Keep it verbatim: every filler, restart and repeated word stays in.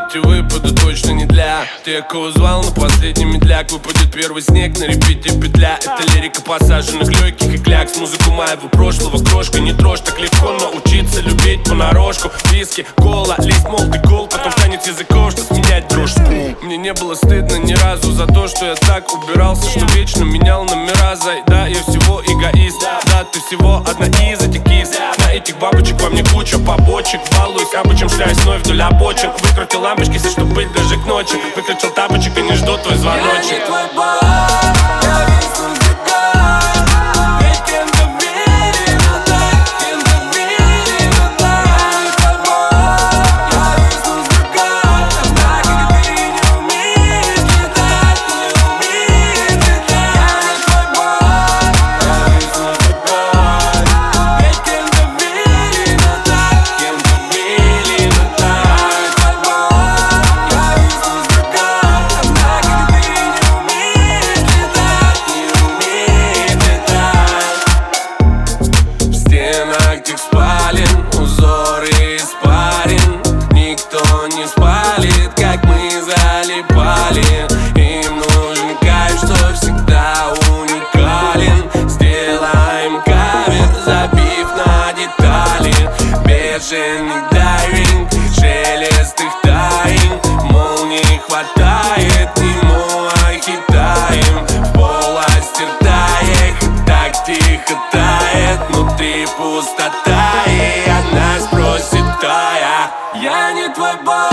эти выпады точно не для тех, кого звал на последний медляк. Выпадет первый снег, на репите петля. Это лирика посаженных легких и клякс. Музыку моего прошлого крошка не трожь. Так легко научиться любить понарошку. Виски, кола, лист, молотый гол. Потом танец языков, что сменять дрожь. Мне не было стыдно ни разу за то, что я так убирался, что вечно менял номера. Зай, да, я всего эгоист. Да, ты всего одна из этих кис. На этих бабочек во мне куча побочек. Балуюсь обычем, шляюсь вновь вдоль обочин. Выкрутил лампочки, все, чтобы быть даже к ночи. Выключил тапочек и не жду твой звоночек. Я не твой бог, я весь музыкант. Ведь кем-то верил, так, кем-то верил, так. Я не твой бог, я весь музыкант. Так как ты не умеешь летать, не умеешь летать. Я не твой бог, я весь музыкант. Ведь кем-то верил, так, кем-то верил, так. Я не твой бог, я весь музыкант. Так как ты не умеешь летать, не умеешь летать. В стенах тех спален узоры испарен. Никто не спалит, как мы залипали. Им нужен кайф, что всегда уникален. Сделаем кавер, забив на детали. Бешеный дайвинг, шелест их тайн. Молний хватает, ему хитаем. В полости ртаек, так тихо тает. Внутри пустота, и она спросит, тая. Я не твой бог.